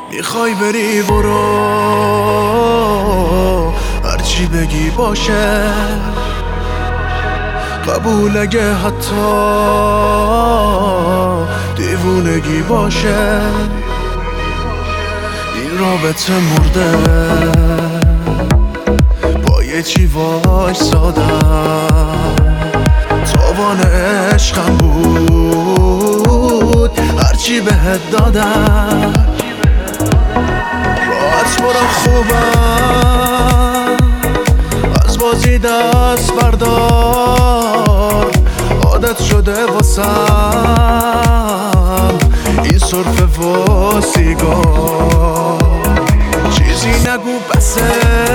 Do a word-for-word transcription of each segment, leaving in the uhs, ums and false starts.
میخوای بری برو، هرچی بگی باشه، قبول اگه حتی دیوونگی باشه. این رابطه مرده، با یه چی وایسادم، تاوان عشقم بود هرچی بهت دادم. راحت برا خوبم، از بازی دست بردار، عادت شده واسم این سرفه و سیگار. چیزی نگو بسه،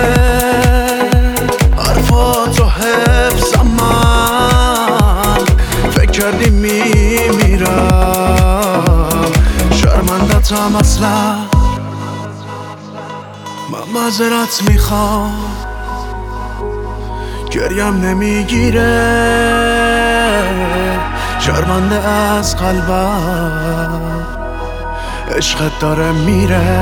حرفاتو حفظم، من فکر کردی میمیرم، شرمندتم اصلا. من معذرت میخوام، گریم نمیگیره، شرمنده از قلبم، عشقت داره میره.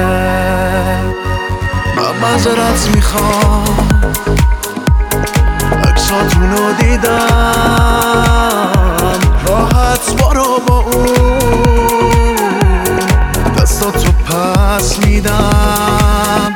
من معذرت میخوام، عکساتونو دیدم، راحت برو با اون، دستاتو پس میدم.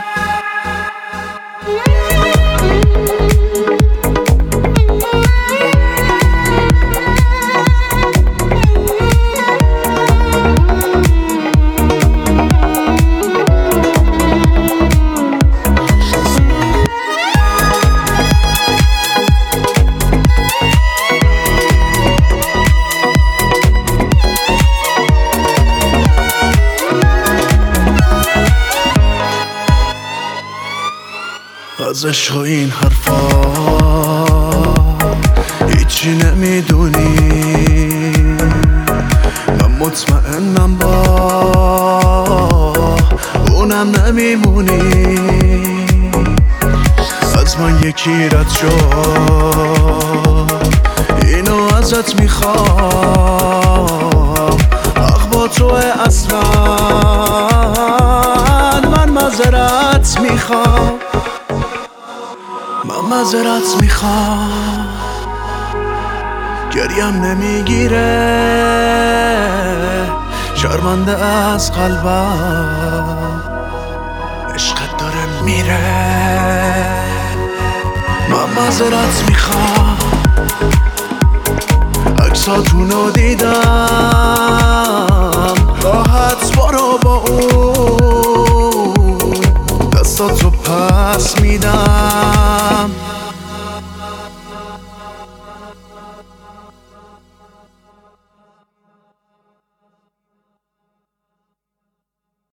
از عشق و این حرفا هیچی نمیدونی، من مطمئنم با اونم نمیمونی. از من یکی رد شد، اینو ازت میخوام، حق با توه اصلا. من معذرت میخوام، من معذرت میخوام، گریم نمیگیره، شرمنده از قلبم، عشقت داره میره. من معذرت میخوام، عکساتونو دیدم، راحت برو با اون،